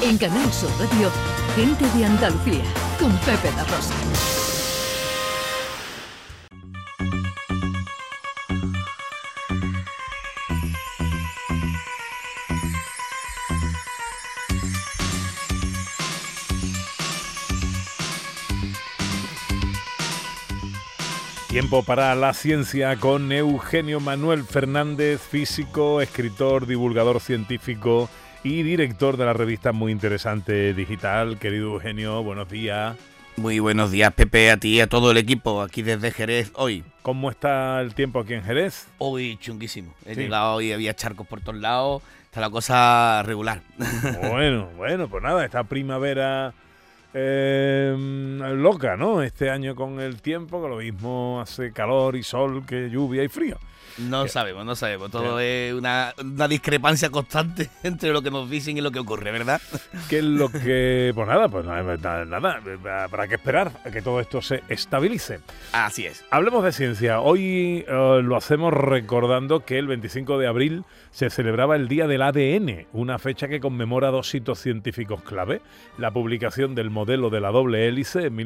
En Canal Sur Radio, Gente de Andalucía, con Pepe da Rosa. Tiempo para la ciencia con Eugenio Manuel Fernández, físico, escritor, divulgador científico y director de la revista Muy Interesante Digital. Querido Eugenio, buenos días. Muy buenos días, Pepe, a ti y a todo el equipo aquí desde Jerez hoy. ¿Cómo está el tiempo aquí en Jerez? Hoy chunguísimo. He llegado y había charcos por todos lados. Está la cosa regular. Bueno, pues nada, esta primavera loca, ¿no? Este año con el tiempo, que lo mismo hace calor y sol que lluvia y frío. No sabemos. Todo es una discrepancia constante entre lo que nos dicen y lo que ocurre, ¿verdad? ¿Qué es lo que...? Pues nada, habrá que esperar a que todo esto se estabilice. Así es. Hablemos de ciencia. Hoy lo hacemos recordando que el 25 de abril se celebraba el Día del ADN, una fecha que conmemora dos hitos científicos clave: la publicación del modelo de la doble hélice en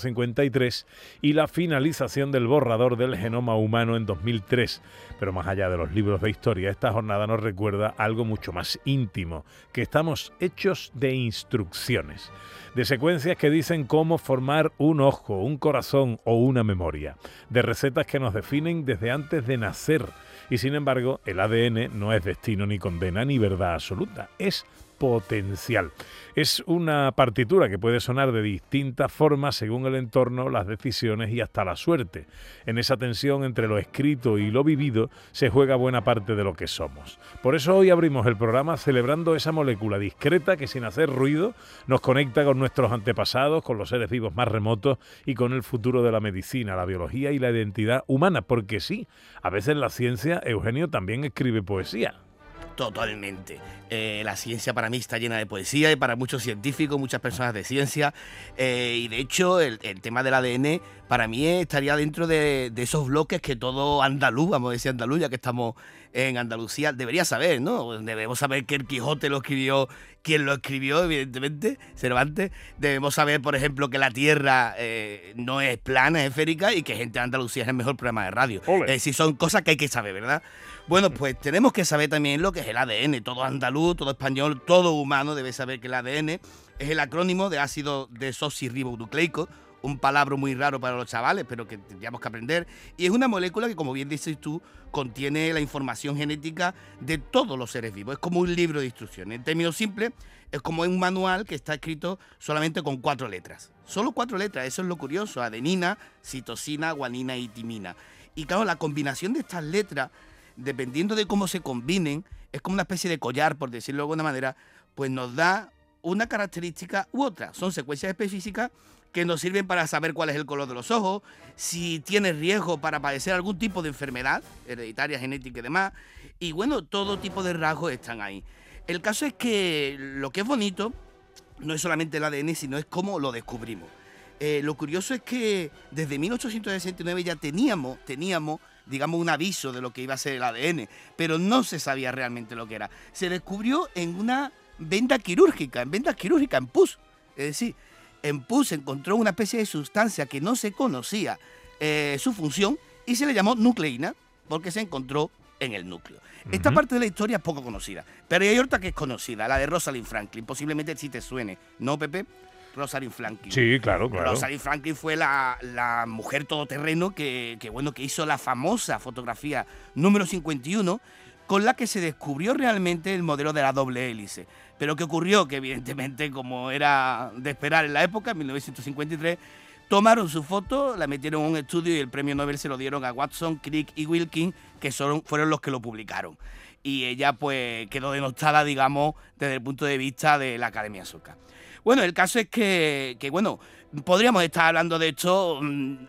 1953 y la finalización del borrador del genoma humano en 2003. Pero más allá de los libros de historia, esta jornada nos recuerda algo mucho más íntimo, que estamos hechos de instrucciones, de secuencias que dicen cómo formar un ojo, un corazón o una memoria, de recetas que nos definen desde antes de nacer. Y sin embargo, el ADN no es destino ni condena ni verdad absoluta, es potencial. Es una partitura que puede sonar de distintas formas según el entorno, las decisiones y hasta la suerte. En esa tensión entre lo escrito y lo vivido se juega buena parte de lo que somos. Por eso hoy abrimos el programa celebrando esa molécula discreta que, sin hacer ruido, nos conecta con nuestros antepasados, con los seres vivos más remotos y con el futuro de la medicina, la biología y la identidad humana. Porque sí, a veces la ciencia, Eugenio, también escribe poesía. Totalmente. La ciencia para mí está llena de poesía y para muchos científicos, muchas personas de ciencia. Y de hecho, el tema del ADN para mí estaría dentro de esos bloques que todo andaluz, vamos a decir andaluz, ya que estamos en Andalucía, debería saber, ¿no? Debemos saber que el Quijote lo escribió quien lo escribió, evidentemente, Cervantes. Debemos saber, por ejemplo, que la Tierra no es plana, es esférica, y que Gente de Andalucía es el mejor programa de radio. Si son cosas que hay que saber, ¿verdad? Bueno, pues tenemos que saber también lo que es el ADN. Todo andaluz, todo español, todo humano debe saber que el ADN es el acrónimo de ácido desoxirribonucleico, un palabra muy raro para los chavales, pero que tendríamos que aprender. Y es una molécula que, como bien dices tú, contiene la información genética de todos los seres vivos. Es como un libro de instrucciones. En términos simples, es como un manual que está escrito solamente con 4 letras. Solo 4 letras, eso es lo curioso: adenina, citosina, guanina y timina. Y claro, la combinación de estas letras, dependiendo de cómo se combinen, es como una especie de collar, por decirlo de alguna manera, pues nos da una característica u otra. Son secuencias específicas que nos sirven para saber cuál es el color de los ojos, si tienes riesgo para padecer algún tipo de enfermedad hereditaria, genética y demás. Y bueno, todo tipo de rasgos están ahí. El caso es que lo que es bonito no es solamente el ADN, sino es cómo lo descubrimos. Lo curioso es que desde 1869 ya teníamos, digamos, un aviso de lo que iba a ser el ADN, pero no se sabía realmente lo que era. Se descubrió en una venda quirúrgica, en pus. Es decir, en pus se encontró una especie de sustancia que no se conocía su función y se le llamó nucleína porque se encontró en el núcleo. Esta parte de la historia es poco conocida, pero hay otra que es conocida, la de Rosalind Franklin. Posiblemente sí te suene, ¿no, Pepe? Rosalind Franklin. Sí, claro. Rosalind Franklin fue la mujer todoterreno que hizo la famosa fotografía número 51, con la que se descubrió realmente el modelo de la doble hélice. Pero ¿qué ocurrió? Que evidentemente, como era de esperar en la época, en 1953, tomaron su foto, la metieron en un estudio y el premio Nobel se lo dieron a Watson, Crick y Wilkins, que fueron los que lo publicaron. Y ella pues quedó denostada, digamos, desde el punto de vista de la Academia Sueca. Bueno, el caso es que podríamos estar hablando de esto,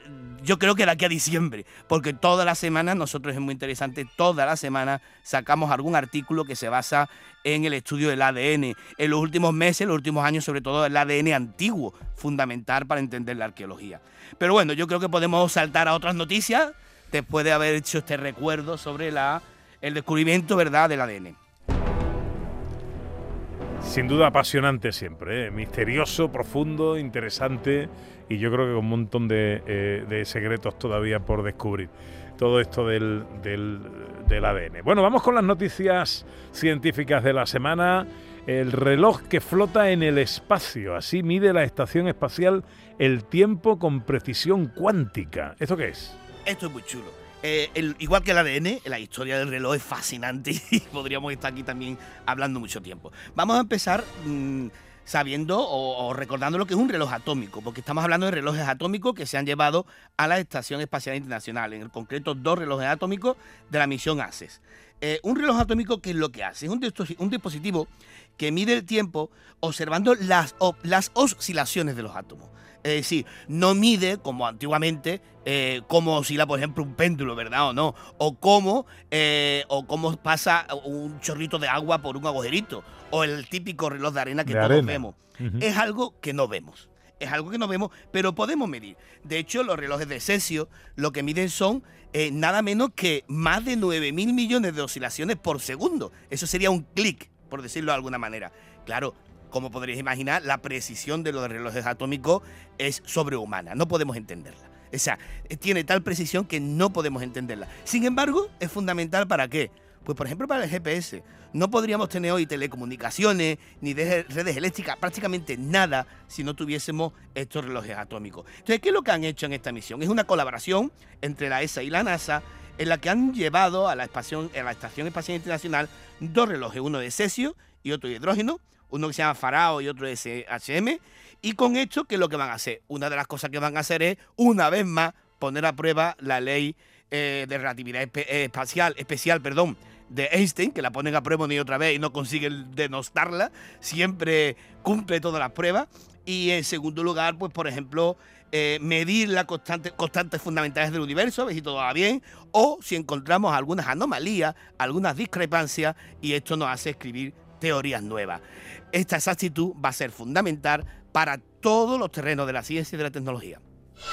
yo creo que de aquí a diciembre, porque todas las semanas, nosotros es muy interesante, todas las semanas sacamos algún artículo que se basa en el estudio del ADN. En los últimos meses, los últimos años, sobre todo el ADN antiguo, fundamental para entender la arqueología. Pero bueno, yo creo que podemos saltar a otras noticias después de haber hecho este recuerdo sobre el descubrimiento, ¿verdad?, del ADN. Sin duda apasionante siempre, ¿eh? Misterioso, profundo, interesante y yo creo que con un montón de secretos todavía por descubrir. Todo esto del ADN. Bueno, vamos con las noticias científicas de la semana. El reloj que flota en el espacio. Así mide la Estación Espacial el tiempo con precisión cuántica. ¿Esto qué es? Esto es muy chulo. Igual que el ADN, la historia del reloj es fascinante y podríamos estar aquí también hablando mucho tiempo. Vamos a empezar sabiendo o recordando lo que es un reloj atómico, porque estamos hablando de relojes atómicos que se han llevado a la Estación Espacial Internacional, en concreto 2 relojes atómicos de la misión ACES. Un reloj atómico, ¿qué es lo que hace? Es un dispositivo que mide el tiempo observando las oscilaciones de los átomos. Es decir, no mide, como antiguamente, cómo oscila, por ejemplo, un péndulo, ¿verdad? O no. O cómo pasa un chorrito de agua por un agujerito. O el típico reloj de arena que todos vemos. Es algo que no vemos. Es algo que no vemos, pero podemos medir. De hecho, los relojes de cesio lo que miden son nada menos que más de 9.000 millones de oscilaciones por segundo. Eso sería un clic, por decirlo de alguna manera. Claro, como podréis imaginar, la precisión de los relojes atómicos es sobrehumana. No podemos entenderla. O sea, tiene tal precisión que no podemos entenderla. Sin embargo, es fundamental ¿para qué? Pues, por ejemplo, para el GPS. No podríamos tener hoy telecomunicaciones ni redes eléctricas, prácticamente nada, si no tuviésemos estos relojes atómicos. Entonces, ¿qué es lo que han hecho en esta misión? Es una colaboración entre la ESA y la NASA, en la que han llevado a la Estación Espacial Internacional 2 relojes, uno de cesio y otro de hidrógeno, uno que se llama Farao y otro de SHM, y con esto, ¿qué es lo que van a hacer? Una de las cosas que van a hacer es, una vez más, poner a prueba la ley de relatividad especial, de Einstein, que la ponen a prueba una y otra vez y no consiguen denostarla, siempre cumple todas las pruebas. Y en segundo lugar, pues por ejemplo, medir las constantes fundamentales del universo, a ver si todo va bien, o si encontramos algunas anomalías, algunas discrepancias, y esto nos hace escribir teorías nuevas. Esta exactitud va a ser fundamental para todos los terrenos de la ciencia y de la tecnología.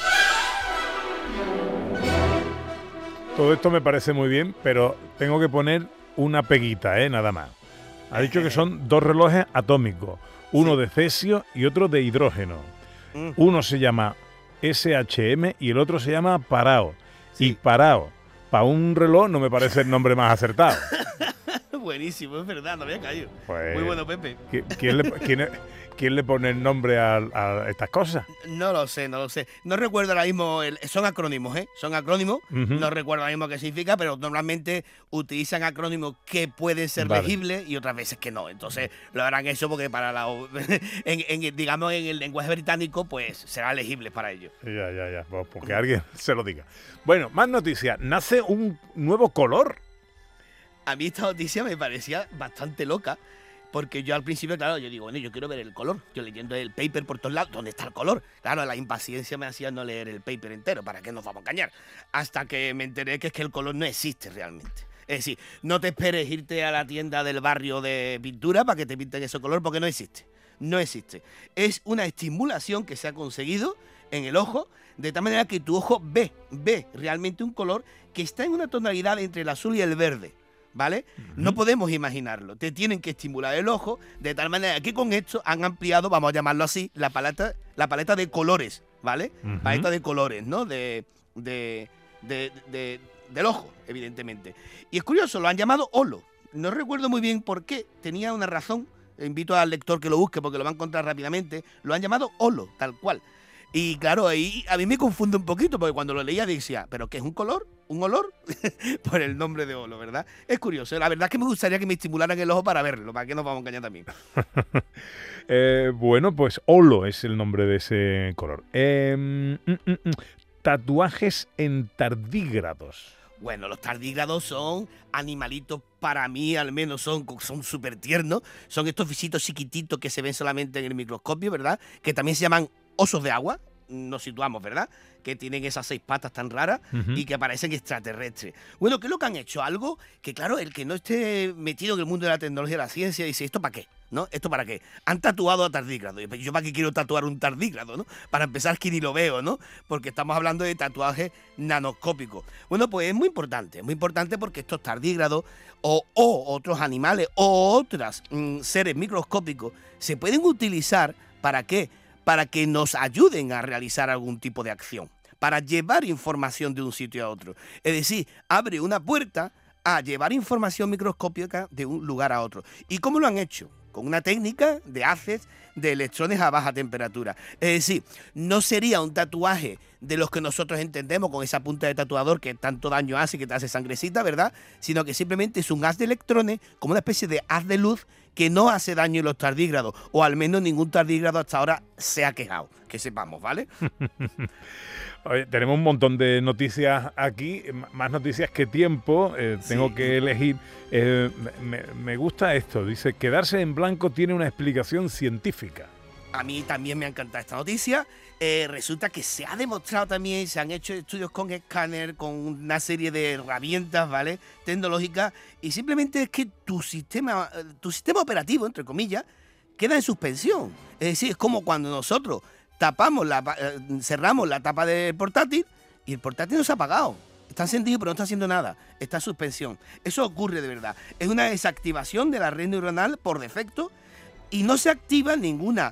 Todo esto me parece muy bien, pero tengo que poner una peguita, nada más. Ha dicho que son 2 relojes atómicos, uno de cesio y otro de hidrógeno. Uno se llama SHM y el otro se llama Farao. Sí. Y Farao, para un reloj, no me parece el nombre más acertado. Buenísimo, es verdad, no había caído. Pues, muy bueno, Pepe. ¿Quién le pone el nombre a estas cosas? No lo sé. No recuerdo ahora mismo, son acrónimos, Son acrónimos, no recuerdo ahora mismo qué significa, pero normalmente utilizan acrónimos que pueden ser legibles y otras veces que no. Entonces lo harán eso porque para digamos en el lenguaje británico, pues será legible para ellos. Ya, pues porque alguien se lo diga. Bueno, más noticias. Nace un nuevo color. A mí esta noticia me parecía bastante loca, porque yo al principio, claro, yo digo, bueno, yo quiero ver el color. Yo leyendo el paper por todos lados, ¿dónde está el color? Claro, la impaciencia me hacía no leer el paper entero, ¿para qué nos vamos a engañar? Hasta que me enteré que es que el color no existe realmente. Es decir, no te esperes irte a la tienda del barrio de pintura para que te pinten ese color, porque no existe. No existe. Es una estimulación que se ha conseguido en el ojo, de tal manera que tu ojo ve realmente un color que está en una tonalidad entre el azul y el verde. ¿Vale? No podemos imaginarlo. Te tienen que estimular el ojo de tal manera que con esto han ampliado, vamos a llamarlo así, la paleta de colores, ¿vale? Paleta de colores, ¿no? Del ojo, evidentemente. Y es curioso, lo han llamado holo. No recuerdo muy bien por qué, tenía una razón. Invito al lector que lo busque porque lo va a encontrar rápidamente. Lo han llamado holo, tal cual. Y claro, ahí a mí me confunde un poquito, porque cuando lo leía decía, ¿pero qué es un color? ¿Un olor? Por el nombre de holo, ¿verdad? Es curioso. La verdad es que me gustaría que me estimularan el ojo para verlo, para que nos vamos a engañar también. Bueno, pues holo es el nombre de ese color. Tatuajes en tardígrados. Bueno, los tardígrados son animalitos, para mí al menos son súper tiernos. Son estos bichitos chiquititos que se ven solamente en el microscopio, ¿verdad? Que también se llaman osos de agua, nos situamos, ¿verdad? Que tienen esas 6 patas tan raras y que parecen extraterrestres. Bueno, ¿qué es lo que han hecho? Algo que, claro, el que no esté metido en el mundo de la tecnología y la ciencia dice, ¿esto para qué? ¿No? ¿Esto para qué? Han tatuado a tardígrado. ¿Yo para qué quiero tatuar un tardígrado, no? Para empezar, que ni lo veo, ¿no? Porque estamos hablando de tatuajes nanoscópicos. Bueno, pues es muy importante porque estos tardígrados o otros animales o otros seres microscópicos se pueden utilizar, ¿para qué? Para que nos ayuden a realizar algún tipo de acción, para llevar información de un sitio a otro. Es decir, abre una puerta a llevar información microscópica de un lugar a otro. ¿Y cómo lo han hecho? Con una técnica de haces de electrones a baja temperatura. Es decir, no sería un tatuaje de los que nosotros entendemos con esa punta de tatuador que tanto daño hace y que te hace sangrecita, ¿verdad? Sino que simplemente es un haz de electrones, como una especie de haz de luz que no hace daño en los tardígrados, o al menos ningún tardígrado hasta ahora se ha quejado, que sepamos, ¿vale? Oye, tenemos un montón de noticias aquí, más noticias que tiempo, tengo que elegir. Me gusta esto, dice, quedarse en blanco tiene una explicación científica. A mí también me ha encantado esta noticia. Resulta que se ha demostrado también, se han hecho estudios con escáner, con una serie de herramientas, ¿vale?, tecnológicas, y simplemente es que tu sistema operativo, entre comillas, queda en suspensión. Es decir, es como cuando nosotros cerramos la tapa del portátil y el portátil no se ha apagado. Está encendido pero no está haciendo nada, está en suspensión. Eso ocurre de verdad. Es una desactivación de la red neuronal por defecto y no se activa ninguna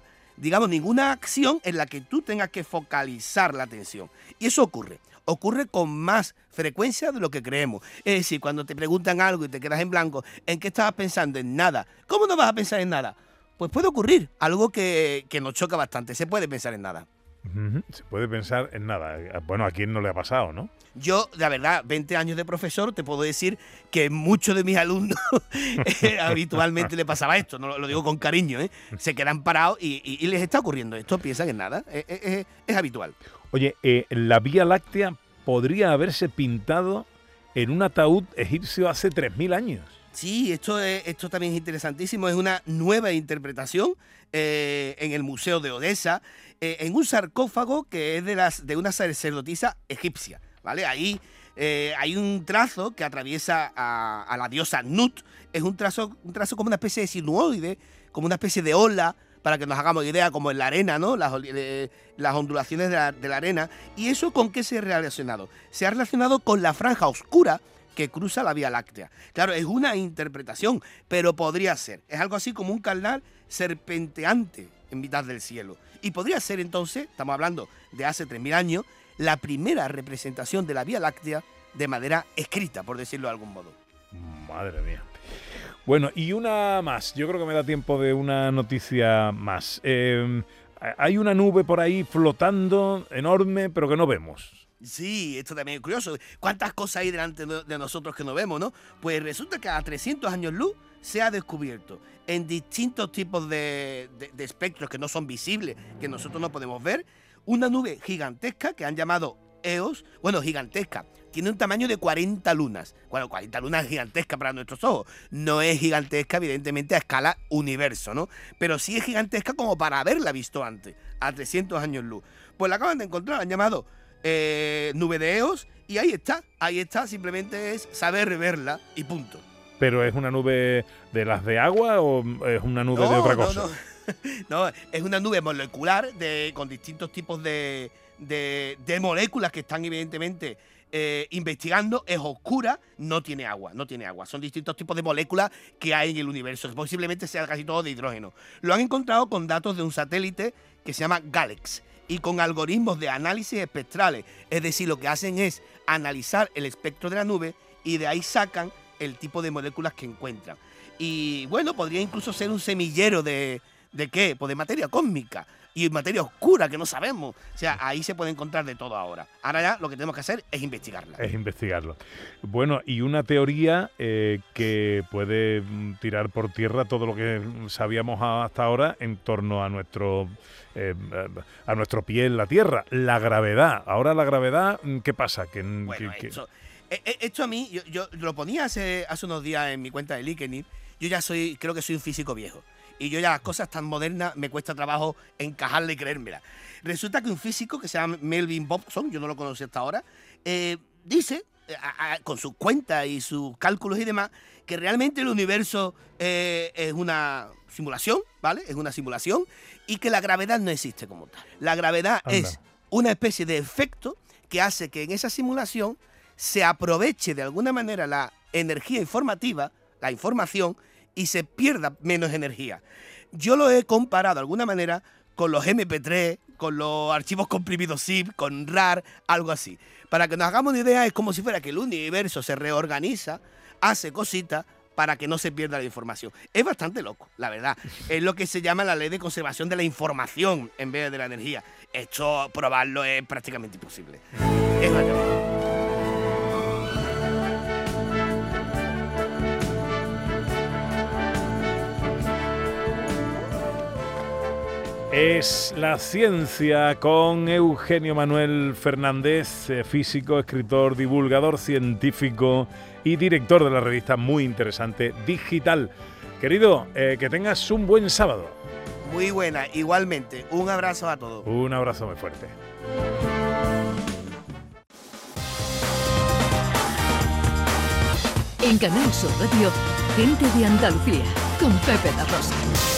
acción en la que tú tengas que focalizar la atención. Y eso ocurre con más frecuencia de lo que creemos. Es decir, cuando te preguntan algo y te quedas en blanco, ¿en qué estabas pensando? En nada. ¿Cómo no vas a pensar en nada? Pues puede ocurrir algo que nos choca bastante. Se puede pensar en nada. Se puede pensar en nada. Bueno, ¿a quién no le ha pasado, no? Yo, la verdad, 20 años de profesor, te puedo decir que muchos de mis alumnos habitualmente le pasaba esto, no lo digo con cariño, ¿eh? Se quedan parados y les está ocurriendo esto, piensan en nada, es habitual. Oye, la Vía Láctea podría haberse pintado en un ataúd egipcio hace 3000 años. Sí, esto también es interesantísimo, es una nueva interpretación en el Museo de Odessa, en un sarcófago que es de una sacerdotisa egipcia, ¿vale? Ahí hay un trazo que atraviesa a la diosa Nut, es un trazo como una especie de sinuoide, como una especie de ola, para que nos hagamos idea, como en la arena, ¿no? Las ondulaciones de la arena. ¿Y eso con qué se ha relacionado? Se ha relacionado con la franja oscura que cruza la Vía Láctea. Claro, es una interpretación, pero podría ser. Es algo así como un canal serpenteante en mitad del cielo. Y podría ser entonces, estamos hablando de hace 3000 años, la primera representación de la Vía Láctea de manera escrita, por decirlo de algún modo. Madre mía. Bueno, y una más. Yo creo que me da tiempo de una noticia más. Hay una nube por ahí flotando enorme, pero que no vemos. Sí, esto también es curioso. ¿Cuántas cosas hay delante de nosotros que no vemos, no? Pues resulta que a 300 años luz se ha descubierto en distintos tipos de espectros que no son visibles, que nosotros no podemos ver, una nube gigantesca que han llamado EOS. Bueno, gigantesca. Tiene un tamaño de 40 lunas. Bueno, 40 lunas es gigantesca para nuestros ojos. No es gigantesca, evidentemente, a escala universo, ¿no? Pero sí es gigantesca como para haberla visto antes, a 300 años luz. Pues la acaban de encontrar, han llamado nube de EOS y ahí está, simplemente es saber verla y punto. ¿Pero es una nube de las de agua o es una nube de otra cosa? No, es una nube molecular con distintos tipos de moléculas que están evidentemente investigando. Es oscura, no tiene agua. Son distintos tipos de moléculas que hay en el universo. Posiblemente sea casi todo de hidrógeno. Lo han encontrado con datos de un satélite que se llama Galex y con algoritmos de análisis espectrales. Es decir, lo que hacen es analizar el espectro de la nube y de ahí sacan el tipo de moléculas que encuentran. Y bueno, podría incluso ser un semillero ¿de qué? Pues de materia cósmica y materia oscura que no sabemos. O sea, ahí se puede encontrar de todo ahora. Ahora ya lo que tenemos que hacer es investigarla. Es investigarlo. Bueno, y una teoría que puede tirar por tierra todo lo que sabíamos hasta ahora en torno a nuestro pie en la Tierra, la gravedad. Ahora la gravedad, ¿qué pasa? Bueno, esto a mí, yo lo ponía hace unos días en mi cuenta de LinkedIn. Yo ya creo que soy un físico viejo. y yo ya las cosas tan modernas me cuesta trabajo encajarla y creérmela. Resulta que un físico que se llama Melvin Bobson, yo no lo conocí hasta ahora, dice, con sus cuentas y sus cálculos y demás, que realmente el universo es una simulación, ¿vale? Es una simulación, y que la gravedad no existe como tal. La gravedad es una especie de efecto que hace que en esa simulación se aproveche de alguna manera la energía informativa, la información, y se pierda menos energía. Yo lo he comparado de alguna manera con los MP3, con los archivos comprimidos zip, con RAR, algo así. Para que nos hagamos una idea, es como si fuera que el universo se reorganiza, hace cositas para que no se pierda la información. Es bastante loco, la verdad. Es lo que se llama la ley de conservación de la información en vez de la energía. Esto, probarlo es prácticamente imposible. Es bastante. Es la ciencia con Eugenio Manuel Fernández, físico, escritor, divulgador científico y director de la revista muy interesante Digital. Querido, que tengas un buen sábado. Muy buena, igualmente. Un abrazo a todos. Un abrazo muy fuerte. En Canal Sur Radio, Gente de Andalucía, con Pepe La Rosa.